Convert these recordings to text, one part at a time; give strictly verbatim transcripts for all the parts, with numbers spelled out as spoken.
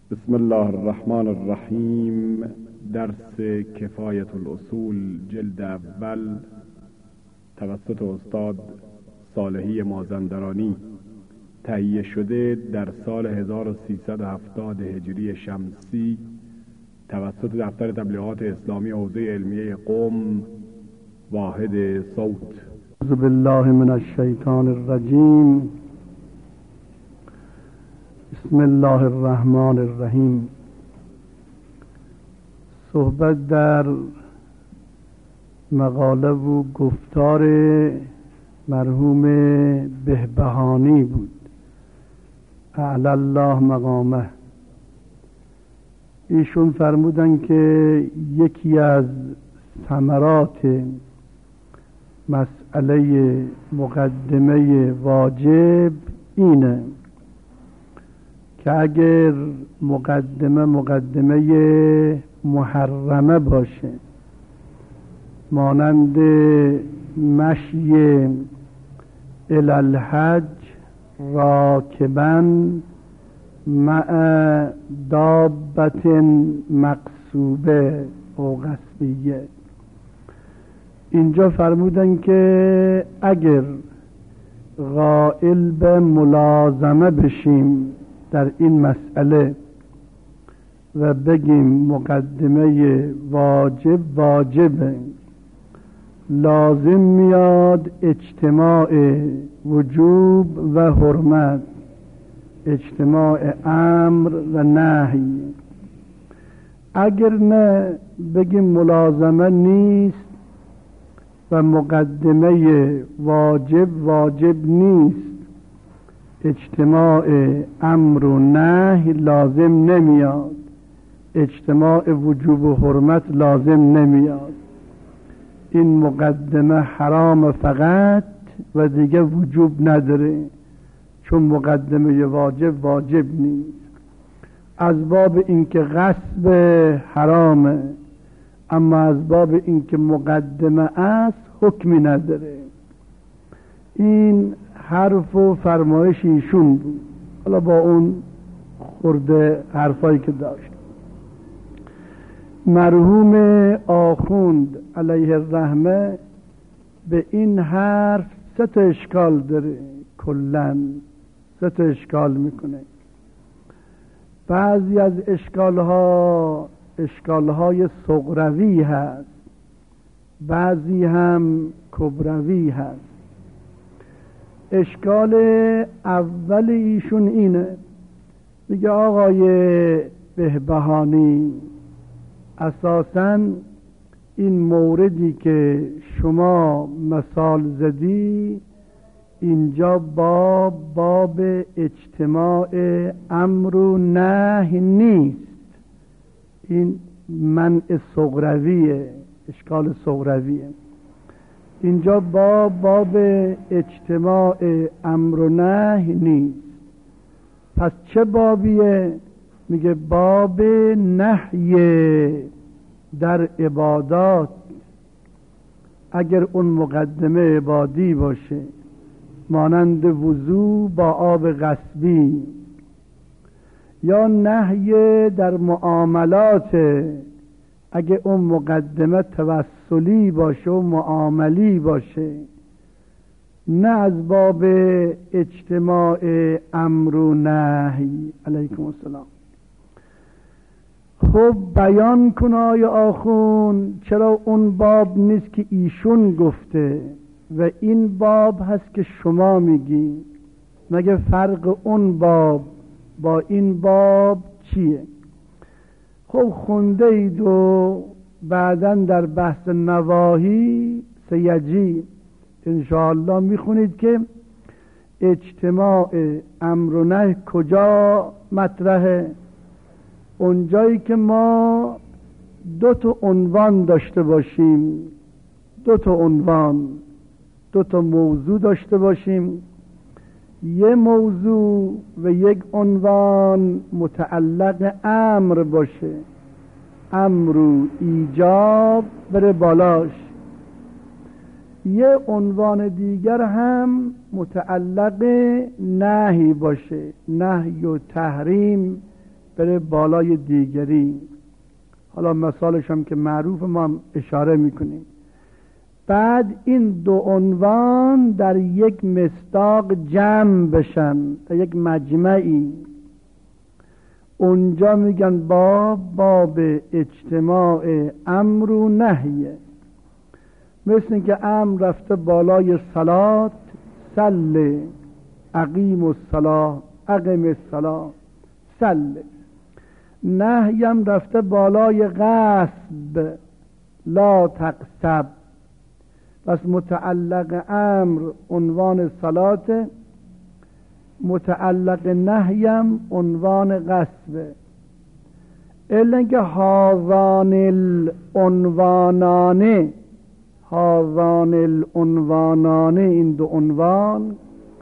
بسم الله الرحمن الرحیم. درس کفایت الاصول جلد اول توسط استاد صالحی مازندرانی، تهیه شده در سال هزار و سیصد و هفتاد هجری شمسی توسط دفتر تبلیغات اسلامی حوزه علمیه قم، واحد صوت. اعوذ بالله من الشیطان الرجیم. بسم الله الرحمن الرحیم. صحبت در مقاله و گفتار مرحوم بهبهانی بود، اعلی الله مقامه. ایشون فرمودن که یکی از ثمرات مسئله مقدمه واجب اینه که اگر مقدمه مقدمه محرمه باشه، مانند مشی الی الحج راکبا مع دابت مقصوبه او غصبیه، اینجا فرمودن که اگر قائل به ملازمه بشیم در این مسئله و بگیم مقدمه واجب واجبه، لازم میاد اجتماع وجوب و حرمت، اجتماع امر و نهی. اگر نه بگیم ملازمه نیست و مقدمه واجب واجب نیست، اجتماع امر و نهی لازم نمیاد، اجتماع وجوب و حرمت لازم نمیاد. این مقدمه حرام فقط و دیگه وجوب نداره، چون مقدمه واجب واجب نیست. از باب اینکه غصب حرامه، اما از باب اینکه مقدمه است حکمی نداره. این حرف و فرمایش ایشون بود، حالا با اون خورده حرفایی که داشت. مرحوم آخوند علیه الرحمه به این حرف سه تا اشکال داره، کلن سه تا اشکال میکنه. بعضی از اشکالها اشکالهای صغروی هست، بعضی هم کبروی هست. اشکال اول ایشون اینه، میگه آقای بهبهانی، اساساً این موردی که شما مثال زدی اینجا باب باب اجتماع امر و نهی نیست. این منع صغرویه، اشکال صغرویه. اینجا باب باب اجتماع امر و نهی نیست. پس چه بابیه؟ میگه باب نهی در عبادات. اگر اون مقدمه عبادی باشه، مانند وضو با آب غصبی، یا نهی در معاملات، اگه اون مقدمه توسلی باشه و معاملی باشه، نه از باب اجتماع امر و نهی. علیکم السلام. خب بیان کن آی آخون، چرا اون باب نیست که ایشون گفته و این باب هست که شما میگی؟ مگه فرق اون باب با این باب چیه؟ خب خونده اید و بعداً در بحث نواهی سیجی انشاءالله میخونید که اجتماع امر و نهی کجا مطرحه. اونجایی که ما دو تا عنوان داشته باشیم، دو تا عنوان، دو تا موضوع داشته باشیم، یه موضوع و یک عنوان متعلق امر باشه، امر و ایجاب بره بالاش، یه عنوان دیگر هم متعلق نهی باشه، نهی و تحریم بره بالای دیگری. حالا مثالش هم که معروف ما هم اشاره میکنیم. بعد این دو عنوان در یک مصداق جمع بشن، در یک مجمعی. اونجا میگن باب باب اجتماع امر و نهیه. مثل که امر رفته بالای صلات، صل اقیم الصلاه، اقیم الصلاه، صل. نهیم رفته بالای غصب، لا تغصب. پس متعلق امر عنوان صلات، متعلق نهیم عنوان غصب. الا که هاذان العنوانان، هاذان العنوانان، این دو عنوان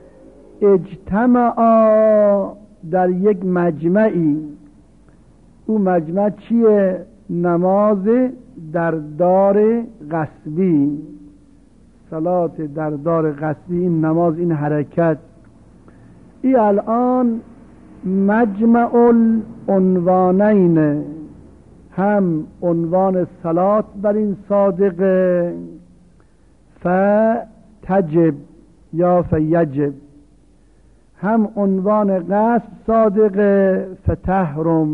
اجتماعا در یک مجمعی. او مجمع چیه؟ نماز در دار غصبی، صلات در دار غصبی، این نماز، این حرکت. ای الان مجمع العنوانین، هم عنوان صلات بر این صادقه، فتجب یا فیجب، هم عنوان غصب صادقه، فتحرم.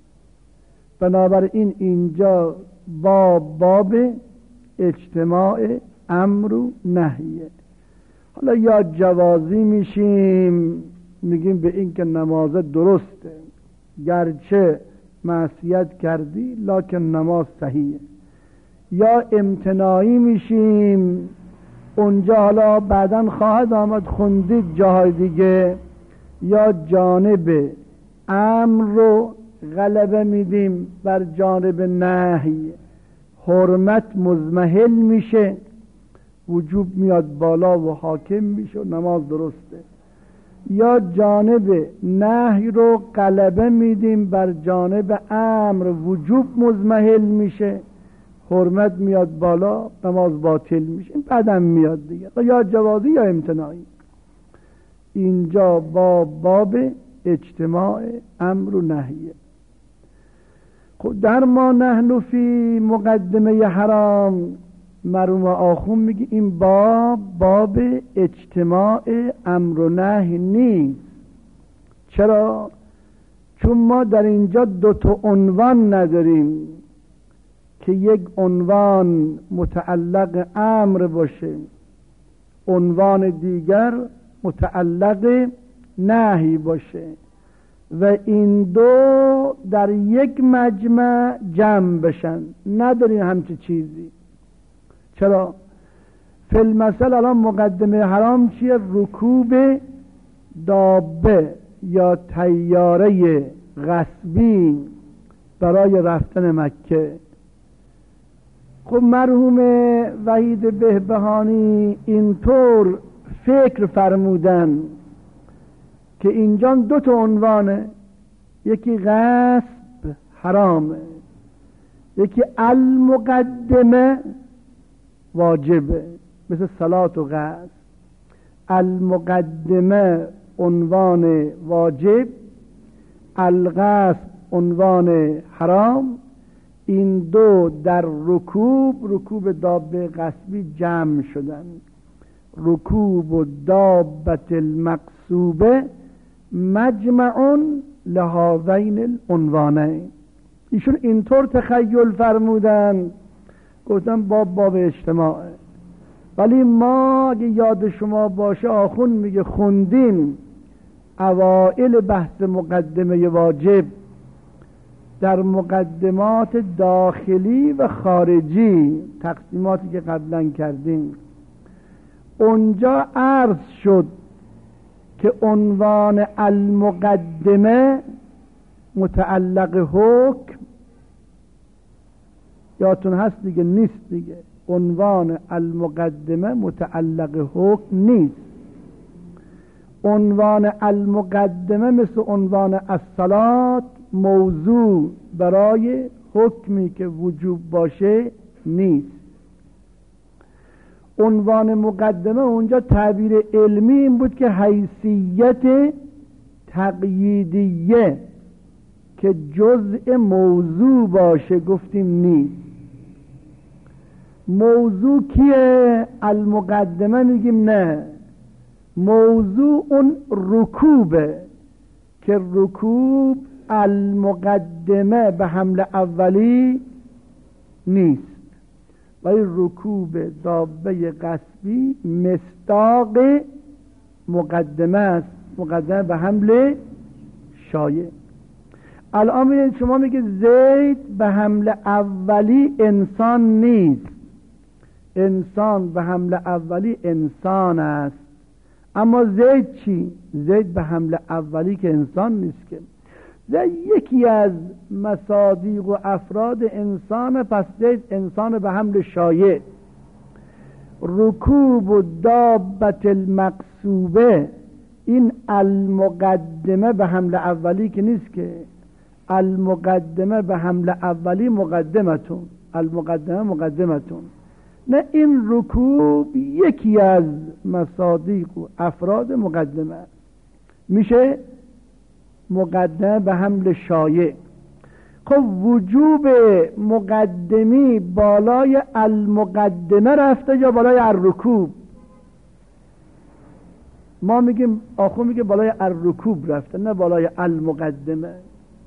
بنابراین اینجا باب باب اجتماع امر و نهیه. حالا یا جوازی میشیم، میگیم به این که نماز درسته، گرچه معصیت کردی لکن نماز صحیحه. یا امتناعی میشیم، اونجا حالا بعداً خواهد آمد خوندید جاهای دیگه. یا جانب امر رو غلبه میدیم بر جانب نهی، حرمت مزمحل میشه، وجوب میاد بالا و حاکم میشه و نماز درسته. یا جانب نهی رو غلبه میدیم بر جانب امر، وجوب مزمحل میشه، حرمت میاد بالا، نماز باطل میشه. این بعدم میاد دیگه، یا جوازی یا امتناعی. اینجا باب باب اجتماع امر و نهیه. خب در ما نحن فی مقدمه حرام، مرحوم آخوند میگه این باب باب اجتماع امر و نهی نیست. چرا؟ چون ما در اینجا دو تا عنوان نداریم که یک عنوان متعلق امر باشه، عنوان دیگر متعلق نهی باشه، و این دو در یک مجمع جمع بشن. نداریم همچه چیزی. چرا؟ فی المثل الان مقدمه حرام چیه؟ رکوب دابه یا طیاره غصبی برای رفتن مکه. خب مرحوم وحید بهبهانی اینطور فکر فرمودن که اینجا دو تا عنوانه، یکی غصب حرامه، یکی المقدمه واجبه، مثل صلات و غصب. المقدمه عنوان واجب، الغصب عنوان حرام. این دو در رکوب، رکوب دابه غصبی جمع شدن. رکوب و دابت المقصوبه مجمع لهذین العنوانین. ایشون اینطور تخیل فرمودن، گفتم باب باب اجتماعه. ولی ما اگه یاد شما باشه آخوند میگه خوندیم اوائل بحث مقدمه واجب در مقدمات داخلی و خارجی، تقسیماتی که قبلا کردیم، اونجا عرض شد که عنوان المقدمه متعلق حکم، یادتون هست دیگه، نیست دیگه. عنوان المقدمه متعلق حکم نیست. عنوان المقدمه مثل عنوان الصلات موضوع برای حکمی که وجوب باشه نیست. عنوان مقدمه اونجا تعبیر علمی این بود که حیثیت تقییدیه که جزء موضوع باشه گفتیم نیست. موضوع کیه؟ المقدمه میگیم نه، موضوع اون رکوبه که رکوب المقدمه به حمل اولی نیست، ولی رکوب دابه قصبی مصداق مقدمه است، مقدمه به حمل شایع. الان میگید شما میگید زید به حمل اولی انسان نیست. انسان به حمل اولی انسان است، اما زید چی؟ زید به حمل اولی که انسان نیست که، زید یکی از مصادیق و افراد انسان، پس زید انسان به حمل شایع. رکوب و دابت المقصوبه این المقدمه به حمل اولی که نیست که، المقدمه به حمل اولی مقدمتون، المقدمه مقدمتون. نه، این رکوب یکی از مصادیق و افراد مقدمه میشه مقدمه به حمل شایع. خب وجوب مقدمی بالای المقدمه رفته یا بالای الرکوب؟ ما میگیم، آخو میگه بالای الرکوب رفته نه بالای المقدمه.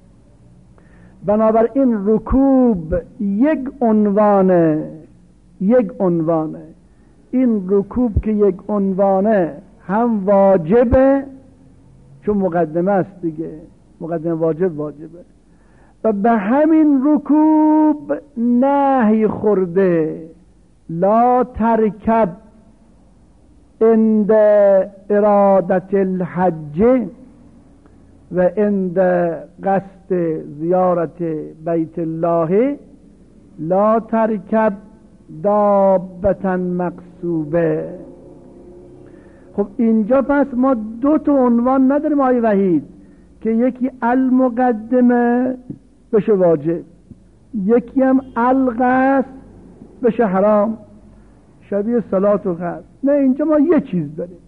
بنابراین رکوب یک عنوانه، یک عنوانه. این رکوب که یک عنوانه هم واجبه چون مقدمه است دیگه، مقدمه واجب واجبه، و به همین رکوب نهی خورده لا ترکب عند ارادت الحج و عند قصد زیارت بیت الله لا ترکب دابتا مقصوبه. خب اینجا پس ما دو تا عنوان نداریم آقای وحید که یکی المقدمه بشه واجب، یکی هم القصد بشه حرام، شبیه صلات و قصد. نه، اینجا ما یه چیز داریم.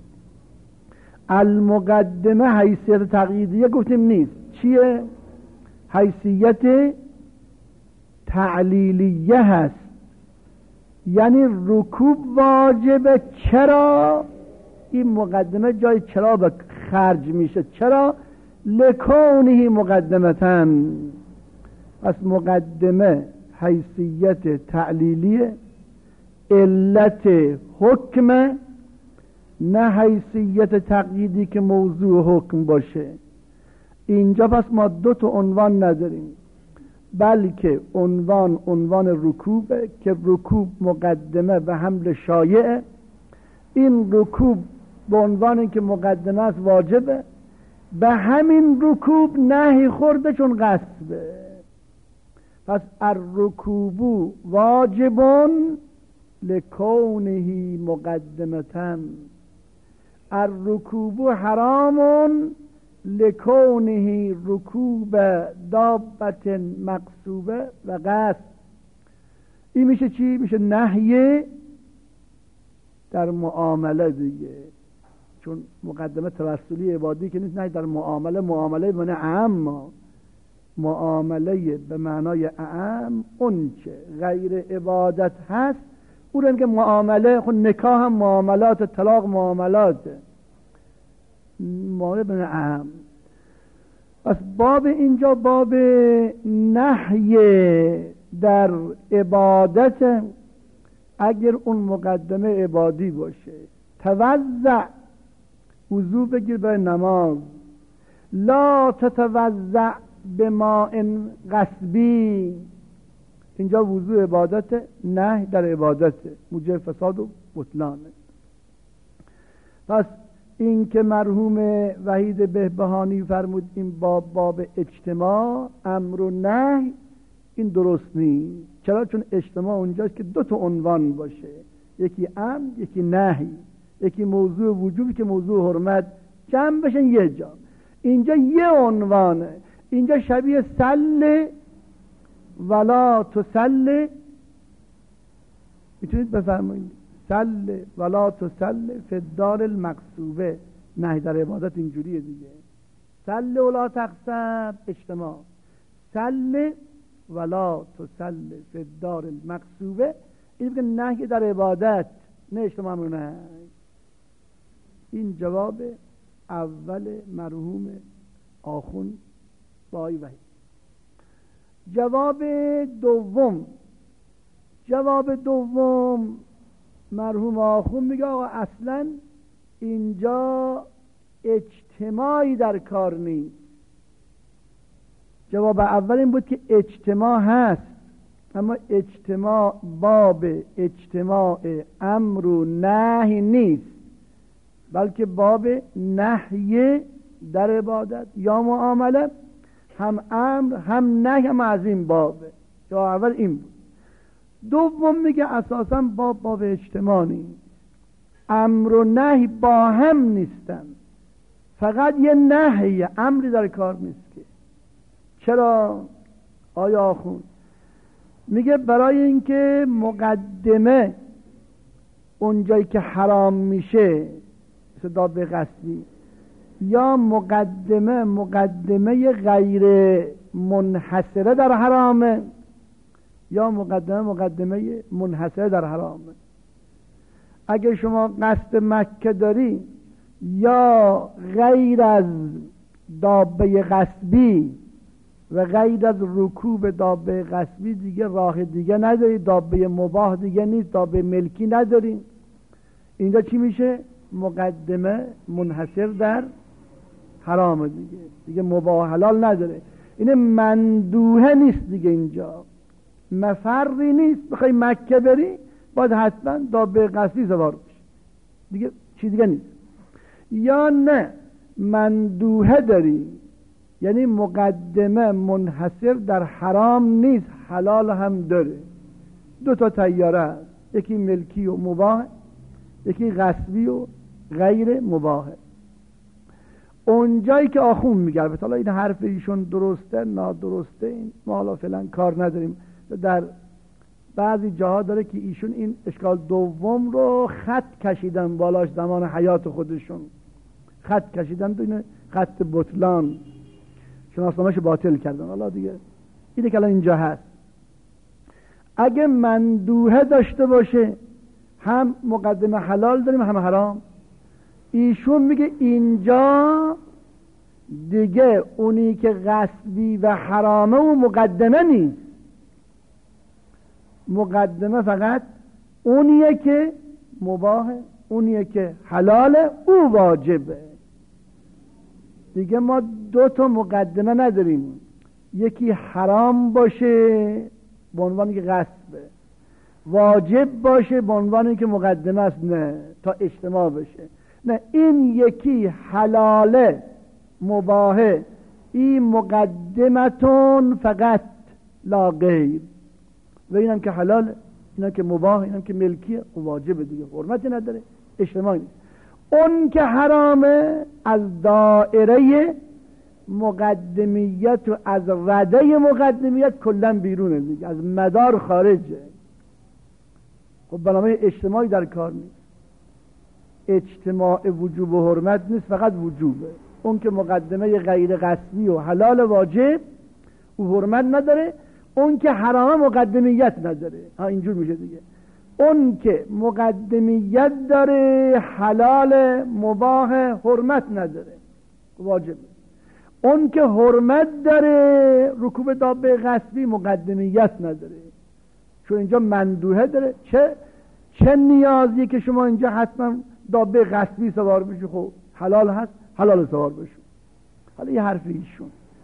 المقدمه حیثیت تقییدیه گفتیم نیست. چیه؟ حیثیت تعلیلیه هست، یعنی رکوب واجبه. چرا؟ این مقدمه جای چرا به خرج میشه. چرا؟ لکونه مقدمتن. پس مقدمه حیثیت تعلیلیه، علت حکم، نه حیثیت تقییدی که موضوع حکم باشه. اینجا پس ما دو تا عنوان نداریم، بلکه عنوان عنوان رکوبه که رکوب مقدمه به حمل شایعه. این رکوب به عنوان که مقدمه است واجبه، به همین رکوب نهی خورده چون قصبه. پس الرکوب واجبون لکونه مقدمتن، الرکوب حرامون لکونه رکوب دابت مقصوبه و قصد. این میشه چی؟ میشه نهی در معامله دیگه، چون مقدمه توسلی عبادی که نیست. نهی در معامله، معامله به معنی اعم، معامله به معنای اعم اون چه غیر عبادت هست اون رو میگه معامله. خود نکاح هم معاملات، طلاق معاملات، معامله به معنی اعم. پس باب اینجا باب نهی در عبادت. اگر اون مقدمه عبادی باشه، توزع، وضو بگیر برای نماز، لا تتوزع به ماء غصبی، اینجا وضو عبادت، نه در عبادت موجب فساد و بطلانه. پس این که مرحوم وحید بهبهانی فرمود این باب باب اجتماع امر و نهی، این درست نیست. چرا؟ چون اجتماع اونجاست که دو تا عنوان باشه، یکی امر یکی نهی، یکی موضوع وجوبی که موضوع حرمت، جمع بشن یه جا. اینجا یه عنوانه، اینجا شبیه سل ولا تسل. میتونید بفرمایید سل ولا تسل فی الدار المقصوبه. نهی در عبادت اینجوریه دیگه. سل ولا تقصب اجتماع، سل ولا تسل فی الدار المقصوبه. این که نهی در عبادت، نه اجتماع امر و نهی. این جواب اول مرحوم آخوند با آقای وحید. جواب دوم جواب دوم مرحوم آخوند میگه آقا اصلا اینجا اجتماعی در کار نیست. جواب اول این بود که اجتماع هست، اما اجتماع باب اجتماع امر و نهی نیست، بلکه باب نهی در عبادت یا معامله، هم امر هم نهی هم از این بابه. جواب اول این بود. دوم میگه اساسا باب باب اجتماع نیست، امر و نهی با هم نیستن، فقط یه نهی، امری در کار نیست. که چرا آیا آخوند؟ میگه برای اینکه مقدمه اونجایی که حرام میشه مثل دابه غصبی، یا مقدمه مقدمه غیر منحصره در حرامه، یا مقدمه مقدمه منحصره در حرامه. اگه شما قصد مکه داری یا غیر از دابه غصبی و غیر از رکوب دابه غصبی دیگه راه دیگه نداری، دابه مباح دیگه نیست، دابه ملکی نداری، اینجا چی میشه؟ مقدمه منحصر در حرام دیگه، دیگه مباح حلال نداره. این مندوحه نیست دیگه، اینجا مفری نیست. بخوای مکه بری باید حتما دابه غصبی سوار بشی، دیگه چیز دیگه نیست. یا نه مندوحه داری، یعنی مقدمه منحصر در حرام نیست، حلال هم داره. دو تا طیاره هست، یکی ملکی و مباح، یکی غصبی و غیر مباحه. اونجایی که آخوند میگه، البته حالا این حرف ایشون درسته نادرسته این ما حالا فعلا کار نداریم، در بعضی جاها داره که ایشون این اشکال دوم رو خط کشیدن بالاش زمان حیات خودشون، خط کشیدن تو این خط بطلان، شناسنامه‌شو باطل کردن. حالا دیگه اینه که الان اینجا هست. اگه مندوحه داشته باشه هم مقدمه حلال داریم هم حرام. ایشون میگه اینجا دیگه اونی که غصبی و حرامه و مقدمه نیست، مقدمه فقط اونیه که مباحه، اونیه که حلاله، او واجبه. دیگه ما دو تا مقدمه نداریم، یکی حرام باشه به عنوانی که غصبه، واجب باشه به عنوانی که مقدمه است نه تا اجتماع بشه. نه، این یکی حلاله مباحه، این مقدمتون فقط لا غیر، و اینم که حلاله، اینم که مباح، اینم که ملکیه و واجبه دیگه، حرمتی نداره، اجتماعی نیست. اون که حرامه از دائره مقدمیت و از رده مقدمیت کلا بیرونه دیگه، از مدار خارجه. خب برنامه اجتماعی در کار نیست، اجتماع وجوب و حرمت نیست، فقط وجوبه. اون که مقدمه غیر غصبی و حلال واجب و حرمت نداره، اون که حرام مقدمیت نداره. ها اینجور میشه دیگه. اون که مقدمیت داره حلال مباح حرمت نداره واجب. اون که حرمت داره رکوب دابه غصبی مقدمیت نداره، چون اینجا مندوحه داره. چه چه نیازیه که شما اینجا حتما دابه غصبی سوار بشی؟ خب حلال هست، حلال سوار بشو. حالا یه حرف ایشون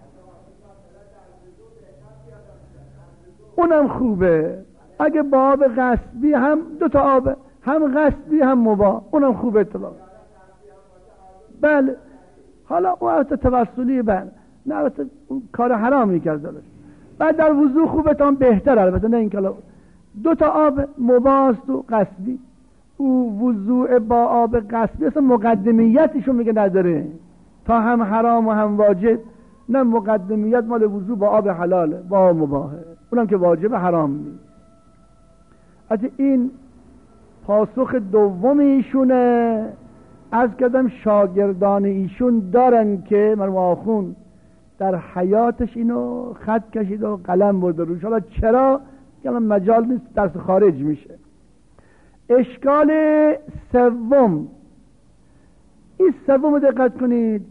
اونم خوبه، اگه با آب غصبی هم دو تا آب، هم غصبی هم مباح، اونم خوبه اتفاق. بله حالا اون البته توسلی، بله نه البته کار حرامی کرده. بعد در وضو خوبه تا بهتر، البته نه اینکه دو تا آب مباح و غصبی. او وضوء با آب غصبی اصلا مقدمیتشون میگه نداره، تا هم حرام و هم واجب. نه مقدمیت مال وضوء با آب حلاله، با آب مباحه، اونم که واجب حرام نیست. حتی این پاسخ دوم ایشونه. از کردم شاگردان ایشون دارن که مرحوم آخوند در حیاتش اینو خط کشید و قلم برده روش. حالا چرا؟ الان مجال نیست، درس خارج میشه. اشکال سوم، این سوم دقت کنید،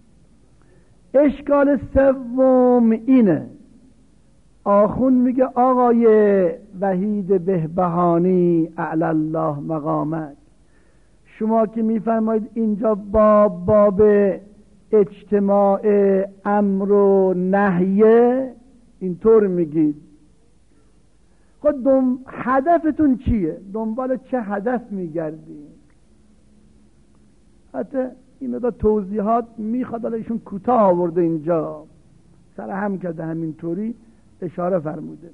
اشکال سوم اینه، آخون میگه آقای وحید بهبهانی اعلی الله مقامت، شما که میفرمایید اینجا باب باب اجتماع امر و نهیه، اینطور میگید، خود دم... هدفتون چیه؟ دنبال چه هدف میگردید؟ حتی این مقدار توضیحات میخواد، ولی ایشون کوتاه آورده اینجا، سر هم کرده همینطوری اشاره فرموده.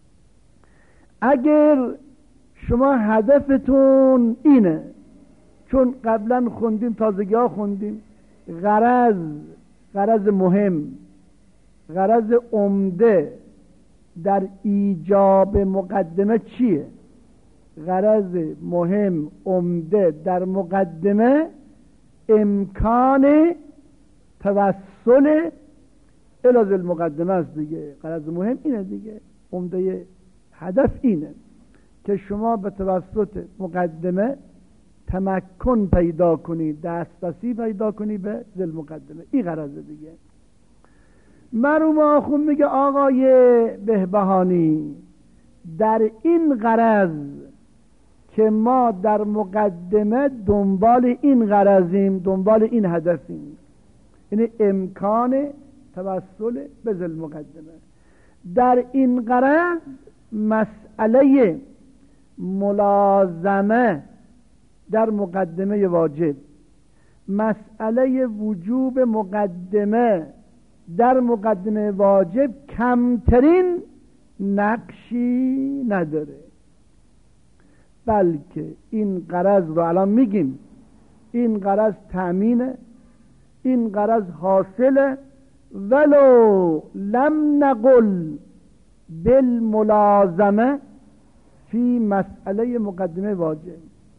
اگر شما هدفتون اینه، چون قبلا خوندیم، تازگی ها خوندیم، غرض غرض مهم، غرض عمده در ایجاب مقدمه چیه؟ غرض مهم عمده در مقدمه امکان توسل الی المقدمه است دیگه. غرض مهم اینه دیگه، عمده هدف اینه که شما به توسط مقدمه تمکن پیدا کنی، دسترسی پیدا کنی به ذل مقدمه. این غرض دیگه. مرحوم آخوند میگه آقای بهبهانی، در این غرض که ما در مقدمه دنبال این غرضیم، دنبال این هدفیم، یعنی امکان توسل به ذل مقدمه، در این غرض مسئله ملازمه در مقدمه واجب، مسئله وجوب مقدمه در مقدمه واجب کمترین نقشی نداره، بلکه این غرض رو الان میگیم، این غرض تأمینه، این غرض حاصله، ولو لم نقل بالملازمه فی مسئله مقدمه واجب،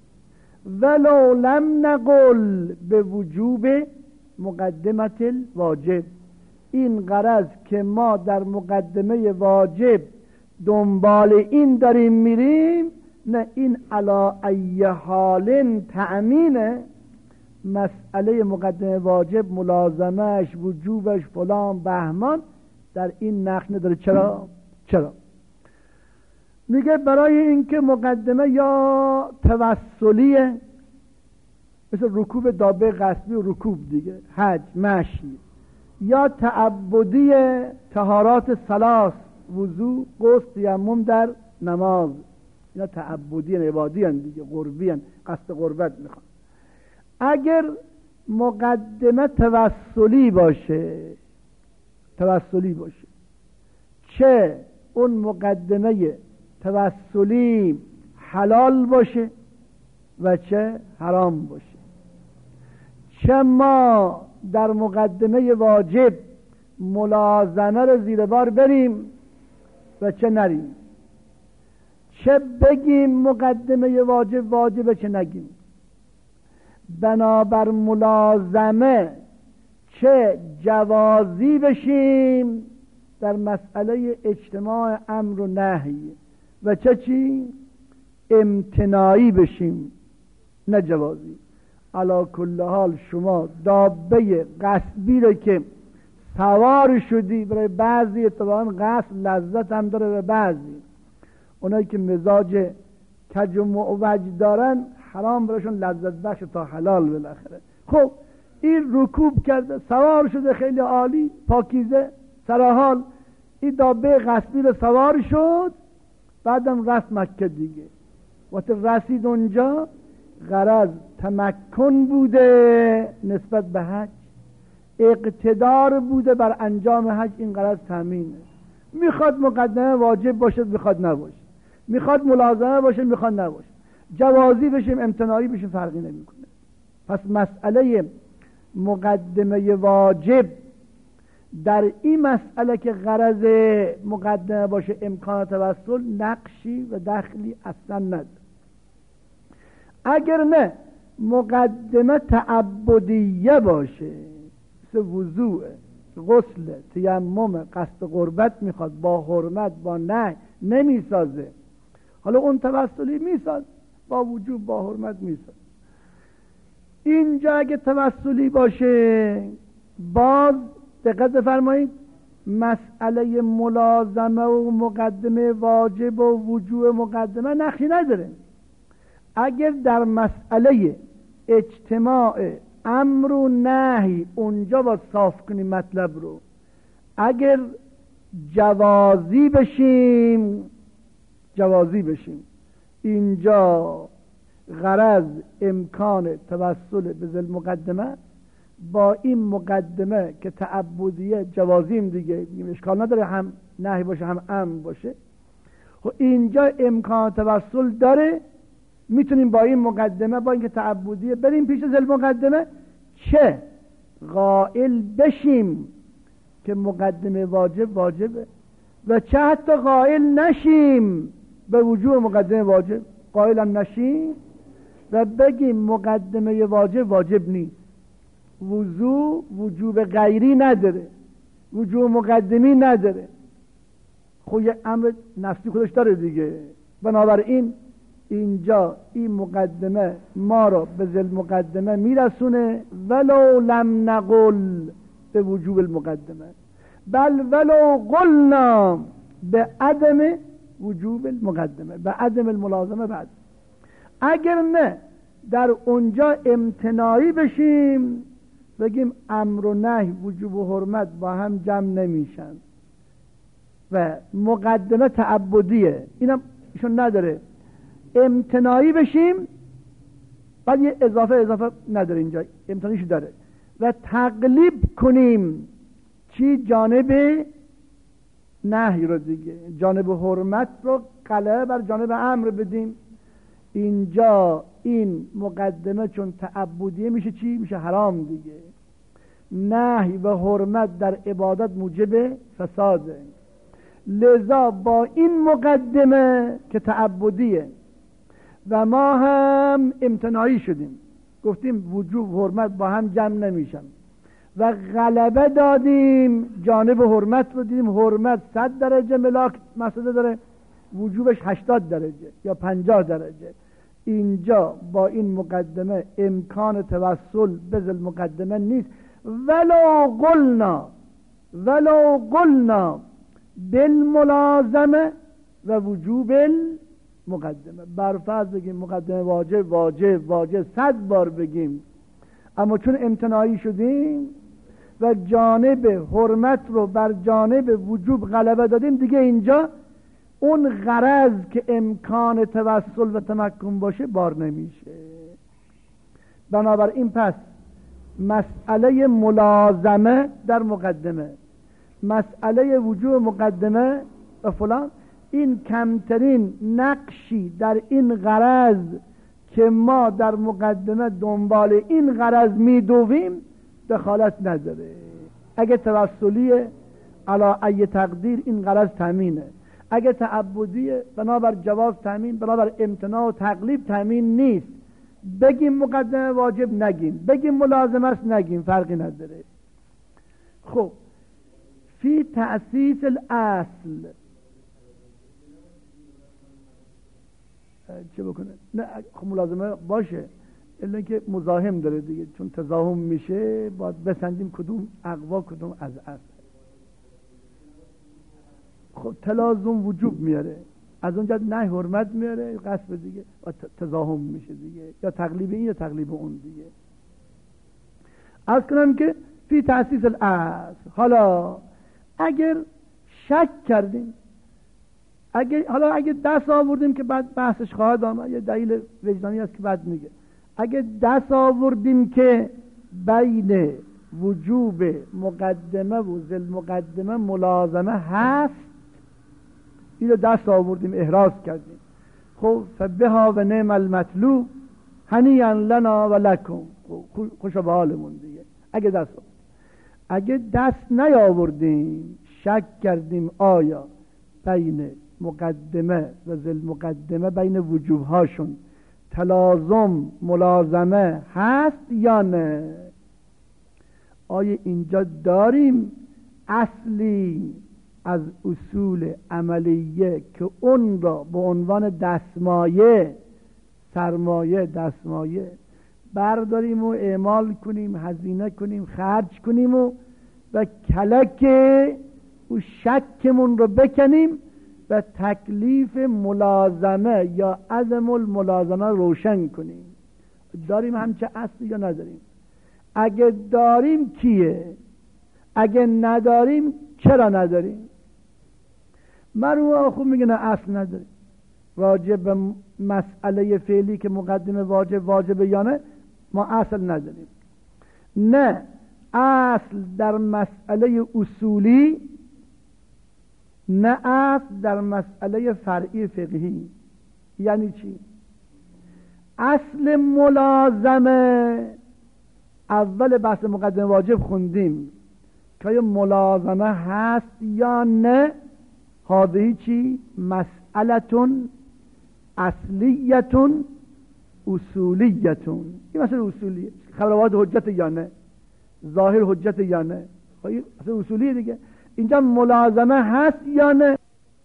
ولو لم نقل به وجوب مقدمت الواجب. این غرض که ما در مقدمه واجب دنبال این داریم میریم، نه این علا ای حال تأمینه، مسئله مقدمه واجب، ملازمش، وجوبش، فلان بهمان، در این نقش نداره. چرا؟ چرا؟ میگه برای اینکه مقدمه یا توسلیه، مثل رکوب دابه غصبی و رکوب دیگه، حج، مشی، یا تعبدی طهارات ثلاث، وضو، غسل، تیمم در نماز، اینا تعبدی عبادی هن دیگه، قربی هن، قصد قربت میخوان. اگر مقدمه توسلی باشه، توسلی باشه، چه اون مقدمه توسلی حلال باشه و چه حرام باشه، چه ما در مقدمه واجب ملازمه رو زیر بار بریم و چه نریم، چه بگیم مقدمه واجب واجبه چه نگیم، بنابر ملازمه چه جوازی بشیم در مسئله اجتماع امر و نهی و چه چی امتناعی بشیم، نه جوازی. علا کل حال شما دابه غصبی رو که سوار شدی، برای بعضی اتفاقا غصب لذت هم داره، به بعضی اونایی که مزاج کج و معوج دارن حرام براشون لذت بخش تا حلال بالاخره. خب این رکوب کرده، سوار شده، خیلی عالی، پاکیزه، سرحال، این دابه غصبی رو سوار شد، بعدم رفت مکه دیگه. وقتی رسید اونجا غرض تمکن بوده نسبت به حج، اقتدار بوده بر انجام حج، این غرض تامینه. میخواد مقدمه واجب باشه، میخواد نباشه، میخواد ملازمه باشه، میخواد نباشه، جوازی بشیم، امتناعی بشیم، فرقی نمیکنه. پس مسئله مقدمه واجب در این مسئله که غرض مقدمه باشه امکان توسل نقشی و دخلی اصلا نداره. اگر نه مقدمه تعبدیه باشه، مثل وضوء، غسل، تیمم، قصد قربت میخواد، با حرمت با نه نمیسازه. حالا اون توسلی میساز، با وجوب با حرمت میساز. اینجا اگه توسلی باشه باز دقت فرمایید مسئله ملازمه و مقدمه واجب و وجوب مقدمه نقشی نداره. اگر در مسئله اجتماع امر و نهی اونجا باید صاف کنیم مطلب رو. اگر جوازی بشیم جوازی بشیم اینجا غرض امکان توسل به ذل مقدمه، با این مقدمه که تعبدیه جوازیم دیگه اشکال نداره، هم نهی باشه هم امر باشه. خب اینجا امکان توسل داره، میتونیم با این مقدمه با اینکه تعبدیه بریم پیش ذل مقدمه، چه قائل بشیم که مقدمه واجب واجبه و چه حتی قائل نشیم به وجوب مقدمه واجب، قائل هم نشیم و بگیم مقدمه واجب واجب نیست، وضو وجوب غیری نداره، وجوب مقدمی نداره. خب یه امر نفسی خودش داره دیگه. بنابراین اینجا این مقدمه ما را به ذل مقدمه میرسونه، ولو لم نقل به وجوب المقدمه بل ولو قلنا به عدم وجوب المقدمه، به عدم الملازمه. بعد اگر نه در اونجا امتناعی بشیم بگیم امر و نهی وجوب و حرمت با هم جمع نمیشن و مقدمه تعبدیه، اینم ایشون نداره، امتناعی بشیم بعد یه اضافه اضافه نداره اینجا، امتناعیش داره و تقلیب کنیم چی جانب نهی رو دیگه، جانب حرمت رو غلبه بر جانب امر بدیم. اینجا این مقدمه چون تعبدیه میشه چی؟ میشه حرام دیگه. نهی و حرمت در عبادت موجب فساده، لذا با این مقدمه که تعبدیه و ما هم امتناعی شدیم، گفتیم وجوب حرمت با هم جمع نمیشن و غلبه دادیم جانب حرمت رو، دیدیم حرمت صد درجه ملاک مسئله داره، وجوبش هشتاد درجه یا پنجاه درجه. اینجا با این مقدمه امکان توسل به ذل مقدمه نیست. ولو قلنا ولو قلنا بالملازمه و وجوب المقدمه، برفرض بگیم مقدمه واجب واجب واجب صد بار بگیم، اما چون امتناعی شدیم و جانب حرمت رو بر جانب وجوب غلبه دادیم، دیگه اینجا اون غرض که امکان توسل و تمکن باشه بار نمیشه. بنابراین پس مسئله ملازمه در مقدمه، مسئله وجوب مقدمه و فلان، این کمترین نقشی در این غرض که ما در مقدمه دنبال این غرض میدویم دخالت نداره. اگه توسلیه علی ای تقدیر این غرض تامینه، اگه تعبدیه بنابر جواز تامین، بنابر امتناع و تقلیب تامین نیست. بگیم مقدمه واجب نگیم، بگیم ملازمه است نگیم، فرقی نداره. خب فی تأسیس الاصل چه بکنه؟ نه خب ملازمه باشه، الا که مزاحم داره دیگه، چون تزاحم میشه باید بسنجیم کدوم اقوا کدوم از اصل. خب تلازم وجوب میاره، از اونجا نه حرمت میاره قصب دیگه و تزاحم میشه دیگه، یا تقلیب این یا تقلیب اون دیگه. عرض کنم که فی تأسیس الاصل، حالا اگر شک کردیم، اگر حالا اگه دست آوردیم که بعد بحثش خواهد آمد، یه دلیل وجدانی هست که بعد میگه، اگه دست آوردیم که بین وجوب مقدمه و ذل مقدمه ملازمه هست، اینو دست آوردیم احراز کردیم، خب فبها و نعم المطلوب هنیئا لنا و لکم، خوش به حالمون دیگه. اگه دست آوردیم، اگه دست نیاوردیم شک کردیم آیا بین مقدمه و ذل مقدمه بین وجوب هاشون تلازم ملازمه هست یا نه. آیا اینجا داریم اصلی از اصول عملیه که اون را به عنوان دستمایه، سرمایه دستمایه برداریم و اعمال کنیم، هزینه کنیم، خرج کنیم و و کلک و شکمون رو بکنیم و تکلیف ملازمه یا عدم الملازمه روشن کنیم؟ داریم همچه اصلی یا نداریم؟ اگه داریم کیه؟ اگه نداریم چرا نداریم؟ مرحوم خوب میگه نه اصل نداریم. راجع به مسئله فعلی که مقدمه واجب واجبه یا نه ما اصل نداریم. نه اصل در مسئله اصولی، نه اصل در مسئله فرعی فقهی. یعنی چی؟ اصل ملازمه اول بحث مقدمه واجب خوندیم که آیا ملازمه هست یا نه. هذه چی؟ مسئلتون اصلیتون اصولیتون. این مسئله اصولیه. خبر حجت یا نه، ظاهر حجت یا نه، اصلا اصولیه دیگه. اینجا ملازمه هست یا نه.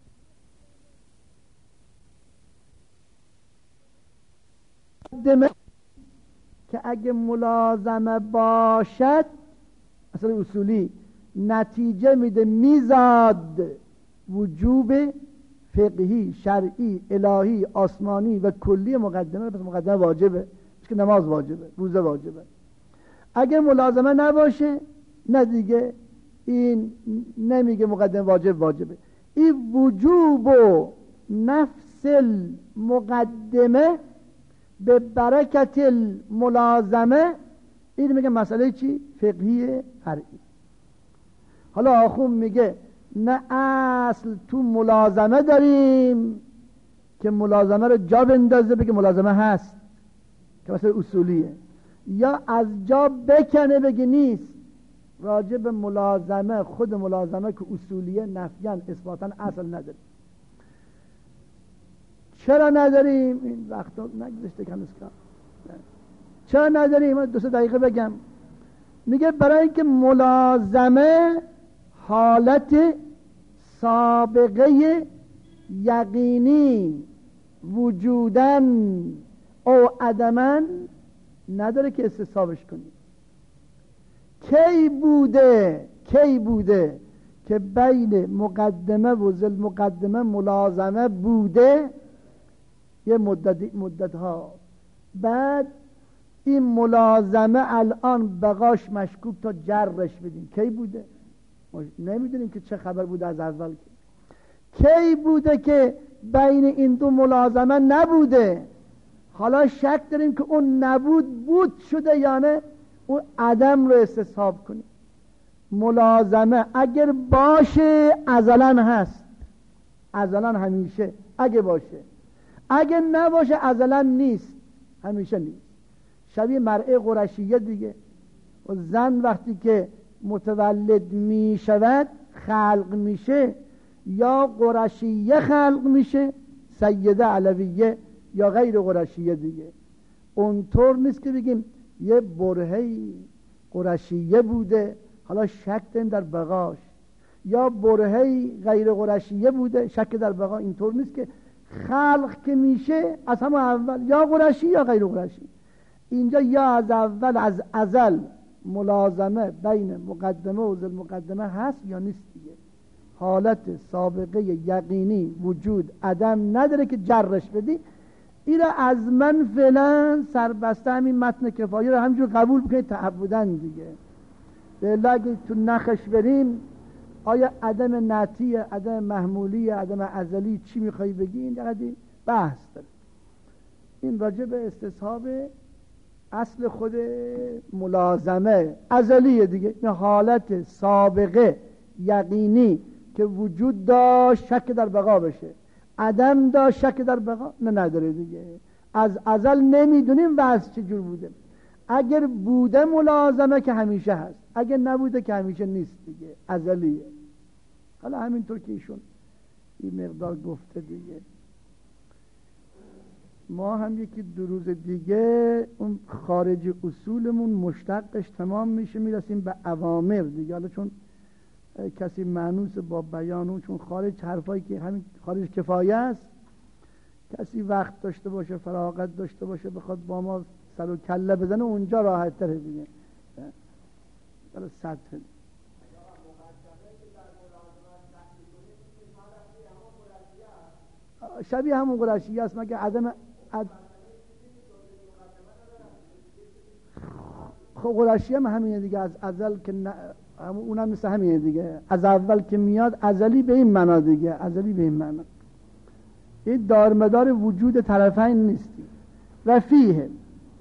که اگه ملازمه باشد اصلا اصولی نتیجه میده میزاد وجوب فقهی، شرعی، الهی، آسمانی و کلی مقدمه. پس مقدمه واجبه، که نماز واجبه، روزه واجبه. اگر ملازمه نباشه نه دیگه، این نمیگه مقدمه واجب واجبه. این وجوب و نفس المقدمه به برکت الملازمه، این میگه مسئله چی؟ فقهی فرعی. حالا آخون میگه نه اصل تو ملازمه داریم که ملازمه رو جا بندازه بگه ملازمه هست که مثلا اصولیه، یا از جا بکنه بگه نیست. راجع به ملازمه، خود ملازمه که اصولیه نفیاً اثباتاً اصل نداریم. چرا نداریم؟ این وقتا نگذشته کنست کار. چرا نداریم؟ دو سه دقیقه بگم. میگه برای اینکه ملازمه حالت سابقه یقینی وجودن او عدمن نداره که استصحابش کنیم. کی بوده کی بوده که بین مقدمه و ذل مقدمه ملازمه بوده؟ یه مدت مدت ها بعد این ملازمه الان بقاش مشکوک تا جرش بدیم. کی بوده؟ ما نمیدونیم که چه خبر بوده از اول. کی بوده که بین این دو ملازمه نبوده؟ حالا شک داریم که اون نبود بود شده یا نه، اون عدم رو استصحاب کنیم. ملازمه اگر باشه ازلن هست، ازلن همیشه اگه باشه، اگه نباشه ازلن نیست، همیشه نیست. شبیه مرعه قرشیه دیگه. و زن وقتی که متولد می شود خلق میشه، یا قرشیه خلق میشه، سیده علویه، یا غیر قرشیه دیگه. اونطور نیست که بگیم یه برهی قرشیه بوده حالا شک داریم در بقاش، یا برهی غیر قرشیه بوده شک در بقا. اینطور نیست که خلق که میشه از همه اول یا قرشی یا غیر قرشی. اینجا یا از اول از ازل ملازمه بین مقدمه و ذل مقدمه هست یا نیست دیگه. حالت سابقه یقینی وجود عدم نداره که جرش بدی. این را از من فعلا سربسته همین متن کفایه رو همینجور قبول بکنید تعبدن دیگه. به اگه تو نخش بریم آیا عدم نعتیه، عدم محمولیه، عدم ازلی چی میخوایی بگی؟ این قدی بحث داره. این راجع به استصحاب اصل خود ملازمه ازلیه دیگه. این حالت سابقه یقینی که وجود داشت شک در بقا بشه، عدم داشت شک در بقا نه نداره دیگه. از ازل نمیدونیم وضع چجور بوده. اگر بوده ملازمه که همیشه هست، اگر نبوده که همیشه نیست دیگه، ازلیه. حالا همینطور که ایشون این مقدار گفته دیگه. ما هم یکی دو روز دیگه اون خارج اصولمون مشتقش تمام میشه، میرسیم به اوامر دیگه. حالا چون کسی مانوس با بیان اون، چون خارج حرفایی که همین خارج کفایه است، کسی وقت داشته باشه، فراغت داشته باشه، بخواد با ما سر و کله بزنه، اونجا راحت تره دیگه. حالا سطح شبیه همون قرشیه است، مگه عدم عد... خب قرشیه هم همینه دیگه، از ازل که ن... اونم مثل همینه دیگه، از اول که میاد ازلی به این معنا دیگه، ازلی به این معنا. این دارمدار وجود طرفین نیستی. و فیه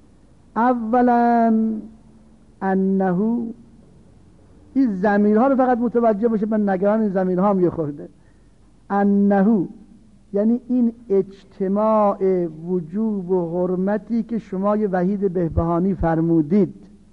اولا انه، این ضمیرها رو فقط متوجه باشه، من نگران این ضمیرها هم یه خورده. انه یعنی این اجتماع وجوب و حرمتی که شما یه وحید بهبهانی فرمودید،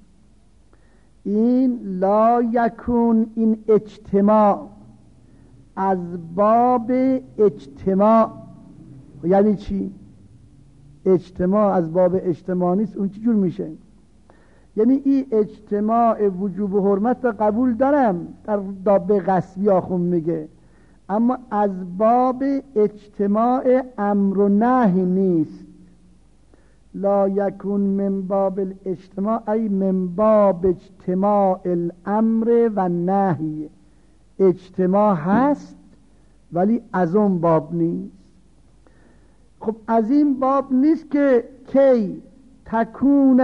این لا یکون، این اجتماع از باب اجتماع. یعنی چی؟ اجتماع از باب اجتماع نیست، اون چی جور میشه؟ یعنی این اجتماع وجوب و حرمت رو قبول دارم، در دابه غصبی آخون میگه، اما از باب اجتماع امر و نهی نیست. لا یکون من باب الاجتماع ای من باب اجتماع الامر و نهی. اجتماع هست ولی از اون باب نیست. خب از این باب نیست که کی تکون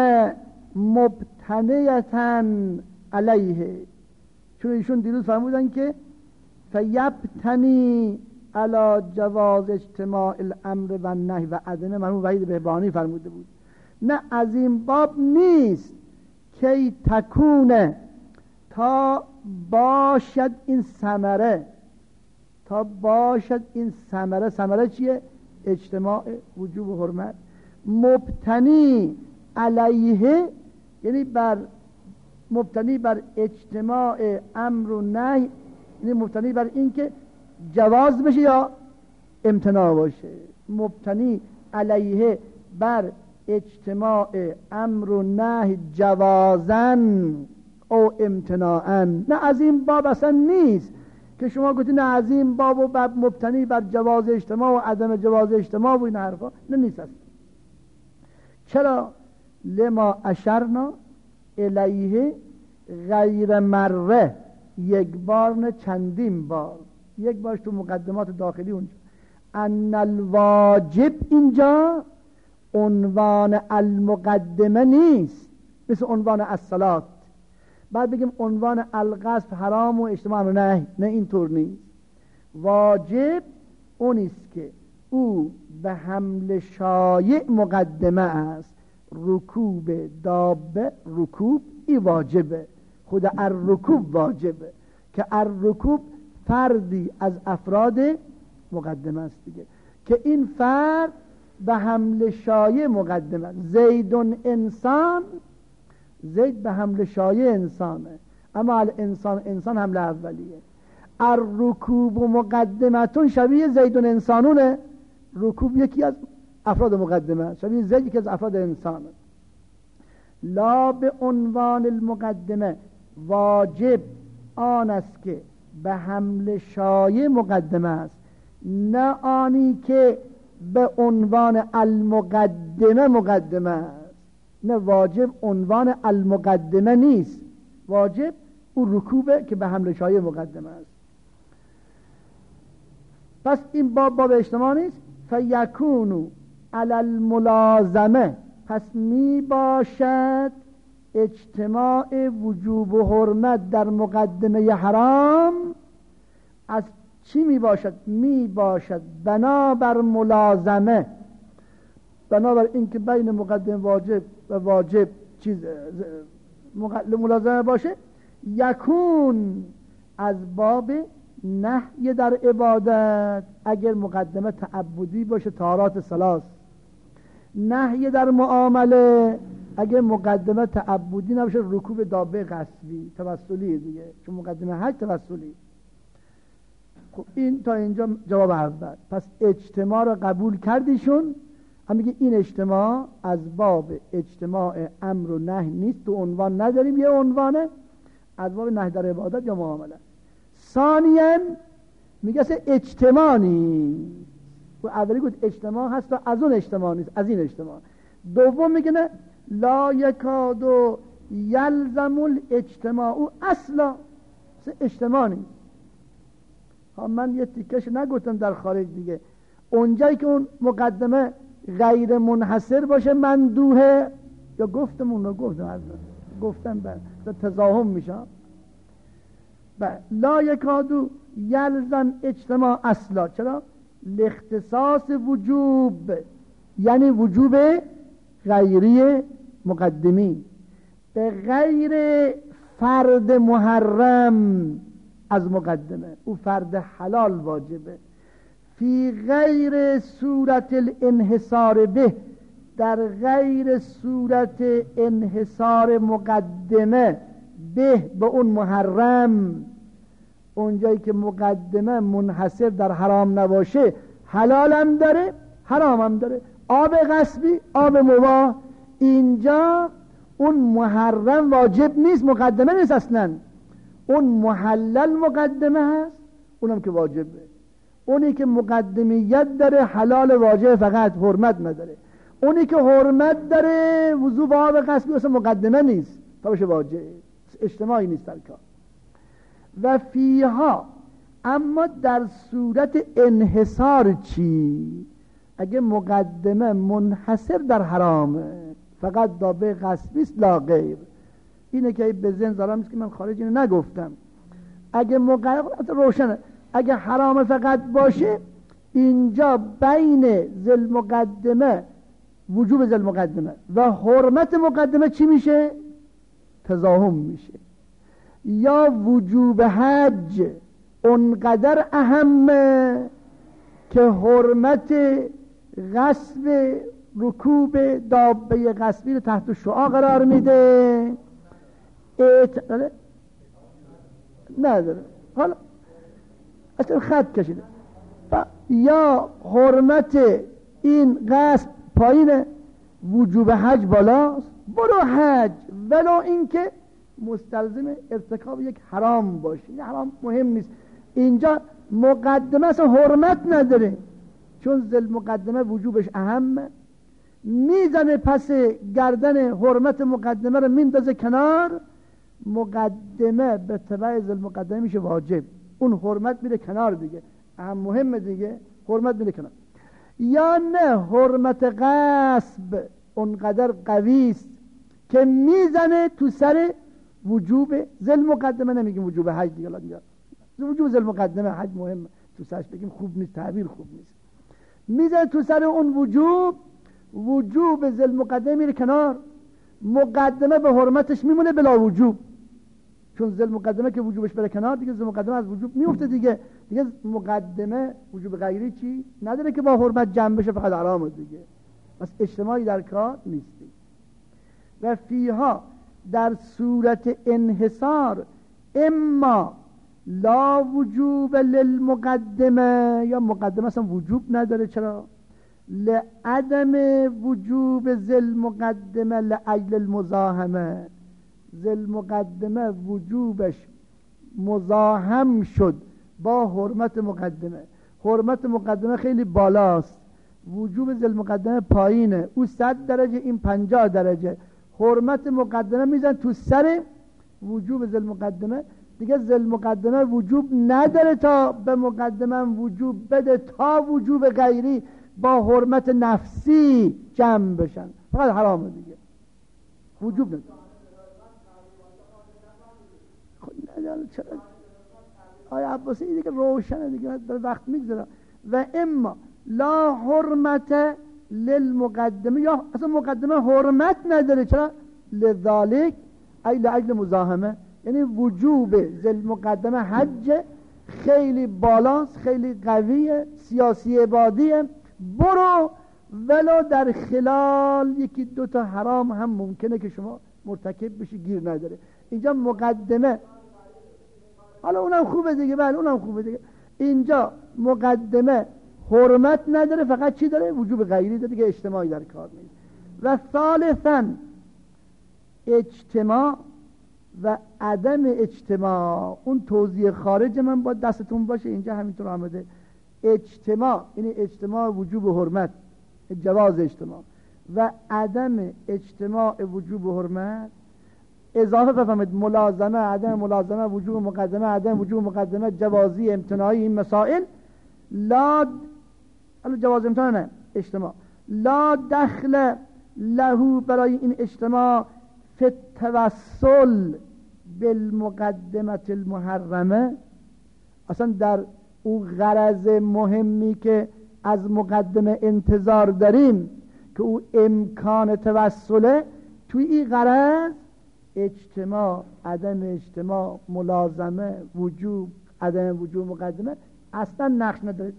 مبتنیتاً علیه، چون ایشون دیروز فرمودن که فیبتنی علی جواز اجتماع الامر و نهی و عدم، مرحوم وحید بهبهانی فرموده بود. نه از این باب نیست که تکونه، تا باشد این ثمره، تا باشد این ثمره. ثمره چیه؟ اجتماع وجوب و حرمت. مبتنی علیه یعنی بر، مبتنی بر اجتماع امر و نهی، یعنی مبتنی بر این که جواز بشه یا امتناع باشه. مبتنی علیه بر اجتماع امر و نهی جوازن او امتناعا. نه از این باب اصلا نیست که شما گفتید نه از این باب و باب مبتنی بر جواز اجتماع و عدم جواز اجتماع و این حرفا، نه نیست اصلا. چرا؟ لما اشرنا الیه غیر مره، یک بار نه چندین بار، یک بارش تو مقدمات داخلی اونجا. ان الواجب اینجا عنوان المقدمه نیست، مثل عنوان الصلات بعد بگیم عنوان القصد حرام و اجتماع و نه، نه اینطور نیست. واجب اونیست که او به حمل شایع مقدمه است. رکوب دابه، رکوب ای واجبه، خود الرکوب واجبه که الرکوب فردی از افراد مقدمه است دیگه، که این فرد به حمل شایع مقدمه است. زیدون انسان، زید به حمل شایع انسانه، اما الانسان انسان حمل اولیه. الرکوب و مقدمتون شبیه زیدون انسانونه. رکوب یکی از افراد مقدمه، شبیه زید یکی از افراد انسانه. لا به عنوان المقدمه، واجب آن است که به حمل شایع مقدمه است، نه آنی که به عنوان المقدمه مقدمه است. نه، واجب عنوان المقدمه نیست، واجب اون رکوبه که به حمل شایع مقدمه است. پس این باب باب اجتماع نیست. فیکونو علی الملازمه، پس می باشد اجتماع وجوب و حرمت در مقدمه حرام. از چی می باشد؟ می باشد بنابر ملازمه، بنابر اینکه بین مقدمه واجب و واجب چیز ملازمه باشه. یکون از باب نهی در عبادت، اگر مقدمه تعبدی باشه طهارات ثلاث. نهی در معامله اگر مقدمه تعبدی نباشه، رکوب دابه غصبی توسلی دیگه، چون مقدمه حج توسلی. خب این تا اینجا جواب اول. پس اجتماع رو قبول کردیشون، هم میگه این اجتماع از باب اجتماع امر و نهی نیست، تو عنوان نداریم، یه عنوانه از باب نهی در عبادت یا معامله. ثانیاً میگه اصلا اجتماع نیست، و اولی گفت اجتماع هست و از اون اجتماع نیست، از این اجتماع. دوم میگه نه لا یکادو یلزم الاجتماع اصلا، اجتماع نیست. ها من یه تیکش نگفتم در خارج دیگه، اونجایی که اون مقدمه غیر منحصر باشه مندوحه، یا گفتم اون رو گفتم گفتم به تضاهم میشه. لا یکادو یلزم اجتماع اصلا، چرا؟ لاختصاص وجوب، یعنی وجوب غیری مقدمی به غیر فرد محرم از مقدمه، او فرد حلال واجبه. فی غیر صورت الانحصار به، در غیر صورت انحصار مقدمه به به اون محرم، اونجایی که مقدمه منحصر در حرام نباشه، حلال هم داره حرام هم داره، آب غصبی آب مباح، اینجا اون محرم واجب نیست، مقدمه نیست اصلا، اون محلل مقدمه هست، اونم که واجبه. اونی که مقدمیت داره حلال واجب، فقط حرمت نداره. اونی که حرمت داره وضو به آب غصبی اصلا مقدمه نیست تا بشه واجب، اجتماعی نیست در کار. و فیها، اما در صورت انحصار چی؟ اگه مقدمه منحصر در حرامه، فقط دابه غصبی است لا غیر، اینه که به ذهن دارم که من خارج اینو نگفتم. اگه مقدمه روشنه، اگه حرام فقط باشه، اینجا بین ذل مقدمه وجوب ذل مقدمه و حرمت مقدمه چی میشه؟ تضاهم میشه. یا وجوب حج اونقدر اهمه که حرمت غصب رکوب دابه غصبی رو تحت شعاع قرار میده، ایت... نداره حالا اصلا خط کشیده. یا حرمت این غصب پایینه، وجوب حج بالاست، برو حج، ولو اینکه مستلزم ارتکاب یک حرام باشه. این حرام مهم نیست، اینجا مقدمه اصلا حرمت نداره، چون ذل مقدمه وجوبش اهمه، میزنه پس گردن حرمت مقدمه رو میندازه کنار، مقدمه به تبع ذل مقدمه میشه واجب، اون حرمت میره کنار دیگه، اهم مهمه دیگه، حرمت میره کنار. یا نه حرمت غصب اونقدر قوی است که میزنه تو سر وجوب ذل مقدمه، نمیگیم وجوب حج دیگه، دیگه وجوب ذل مقدمه حج مهمه، تو سرش بگیم خوب نیست، تعبیر خوب نیست، میزنه تو سر اون وجوب، وجوب ذل مقدمه میره کنار، مقدمه به حرمتش میمونه بلا وجوب، چون ذل مقدمه که وجوبش بره کنار دیگه ذل مقدمه از وجوب میفته دیگه، دیگه مقدمه وجوب غیری چی نداره که با حرمت جمع بشه، فقط حرامه دیگه، بس اجتماعی در کار نیستی. و فیها، در صورت انحصار، اما لا وجوب للمقدمه، یا مقدمه اصلا وجوب نداره، چرا؟ لعدم وجوب ذل مقدمه لأجل المزاحمه، ذل مقدمه وجوبش مزاحم شد با حرمت مقدمه، حرمت مقدمه خیلی بالاست، وجوب ذل مقدمه پایینه، او صد درجه این پنجاه درجه، حرمت مقدمه میزن تو سر وجوب ذل مقدمه، دیگه ذل مقدمه وجوب نداره تا به مقدمه وجوب بده تا وجوب غیری با حرمت نفسی جمع بشن، فقط حرامه دیگه، وجوب نداره. خب نداره چرا؟ آیا عباسی این دیگه روشنه دیگه، داره وقت میگذره. و اما لا حرمت للمقدمه، یا اصلا مقدمه حرمت نداره، چرا؟ لذالک ای لعجل مزاحمه، یعنی وجوب ذل مقدمه حج خیلی بالاست، خیلی قویه، سیاسی عبادیه، برو ولو در خلال یکی دو تا حرام هم ممکنه که شما مرتکب بشی، گیر نداره. اینجا مقدمه، حالا اونم خوبه دیگه، بله اونم خوبه دیگه، اینجا مقدمه حرمت نداره، فقط چی داره؟ وجوب غیری داره که اجتماعی در کار میاد. و ثالثاً اجتماع و عدم اجتماع. اون توضیح خارج من با دستتون باشه، اینجا همینطور آمده. اجتماع یعنی اجتماع وجوب حرمت، جواز اجتماع، و عدم اجتماع وجوب حرمت اضافه بفهمید ملازمه، عدم ملازمه، وجوب مقدمه، عدم وجوب مقدمه، جوازی، امتناعی، این مسائل لا حالا جواز امتناع نه اجتماع لا دخل له برای این اجتماع فی التوسل بالمقدمه المحرمه. اصلا در او غرض مهمی که از مقدمه انتظار داریم که او امکان توسله، توی این غرض اجتماع، عدم اجتماع، ملازمه، وجوب، عدم وجوب مقدمه اصلا نقش نداره.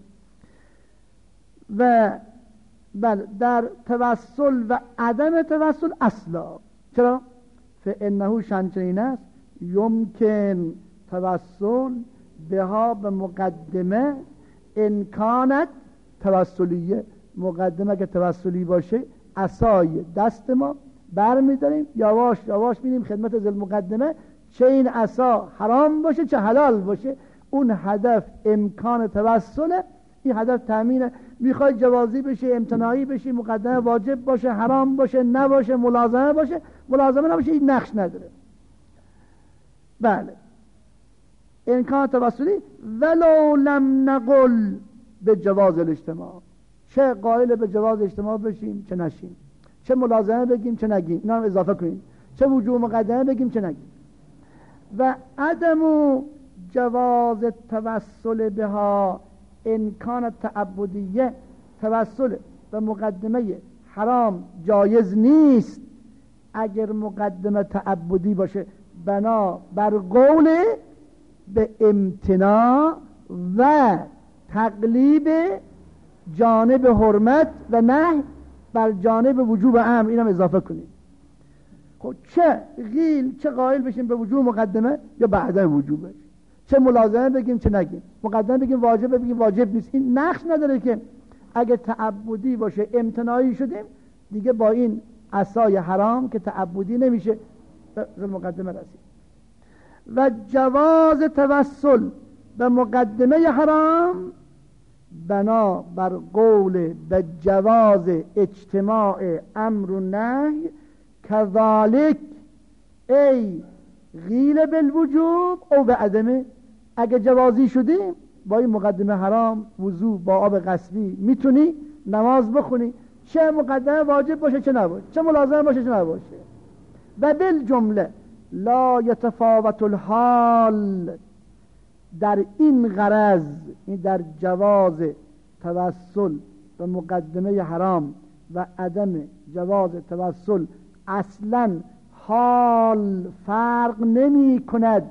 و بله در توسل و عدم توسل اصلا. چرا؟ فانه شنچنین است یمکن توسل بها به مقدمه امکانت توسلیه. مقدمه که توسلی باشه عصای دست ما بر می‌داریم، یواش یواش میریم خدمت ذل مقدمه، چه این عصا حرام باشه چه حلال باشه، اون هدف امکان توسله. این هدف تامینه. میخوای جوازی بشه، امتناعی بشه، مقدمه واجب باشه، حرام باشه، نباشه، ملازمه باشه، ملازمه نباشه، این نقش نداره. بله امکان توسلی ولو لم نقل به جواز الاجتماع. چه قائل به جواز اجتماع بشیم چه نشیم، چه ملازمه بگیم چه نگیم، اینا هم اضافه کنیم، چه وجوب مقدمه بگیم چه نگیم. و عدم جواز توسل بها امکان تعبدیه. توسل و مقدمه حرام جایز نیست اگر مقدمه تعبدی باشه، بنا بر قول به امتناع و تقلیب جانب حرمت و نهی بر جانب وجوب امر. اینم اضافه کنیم. خب چه قیل چه قائل بشیم به وجوب مقدمه یا بعدا وجوبش، چه ملازمه بگیم چه نگیم، مقدمه بگیم واجبه بگیم واجب نیست، این نقش نداره که اگه تعبدی باشه امتناعی شدیم دیگه با این عصای حرام که تعبدی نمیشه به مقدمه رسید. و جواز توسل به مقدمه حرام بنا بر قول به جواز اجتماع امر و نهی کذالک ای قیل بالوجوب او به عدمه. اگه جوازی شدیم با این مقدمه حرام وضو با آب غسلی میتونی نماز بخونی، چه مقدمه واجب باشه چه نباشه، چه ملازمه باشه چه نباشه. و بالجمله لا یتفاوت الحال. در این غرض، این در جواز توسل به مقدمه حرام و عدم جواز توسل اصلا حال فرق نمی کند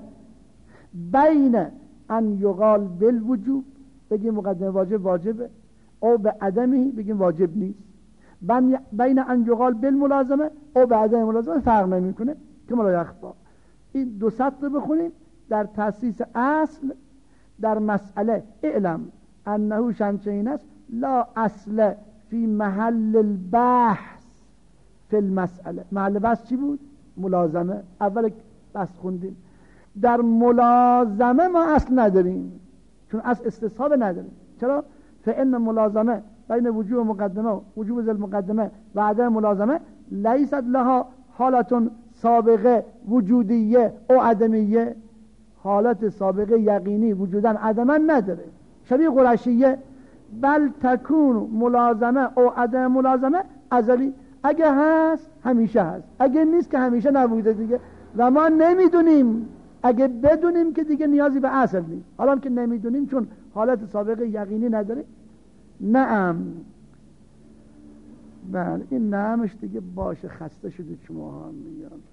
بین ان یقال بالوجوب بگیم مقدمه واجب واجبه، او به عدمی بگیم واجب نیست، بین ان یقال بالملازمه او به عدم ملازمه فرق نمی کنه که ملا یخفا. این دو سطر بخونیم در تأسیس اصل در مسئله. اعلم انه شنچین است لا اصل فی محل البحث فی المسئله. محل بحث چی بود؟ ملازمه. اول بحث خوندیم در ملازمه ما اصل نداریم چون اصل استصحاب نداریم. چرا؟ فإن ملازمه بین وجوب مقدمه و وجوب ذل مقدمه و عدم ملازمه لیست لها حالتون سابقه وجودیه او عدمیه. حالت سابقه یقینی وجودن عدما نداره، شبیه قرشیه. بل تکون ملازمه او عدم ملازمه ازلی. اگه هست همیشه هست، اگه نیست که همیشه نبوده دیگه. و ما نمیدونیم، اگه بدونیم که دیگه نیازی به اصل نیست. حالا که نمیدونیم چون حالت سابقه یقینی نداره. نعم. بله این نعمش دیگه باشه، خسته شده شما هم میگم.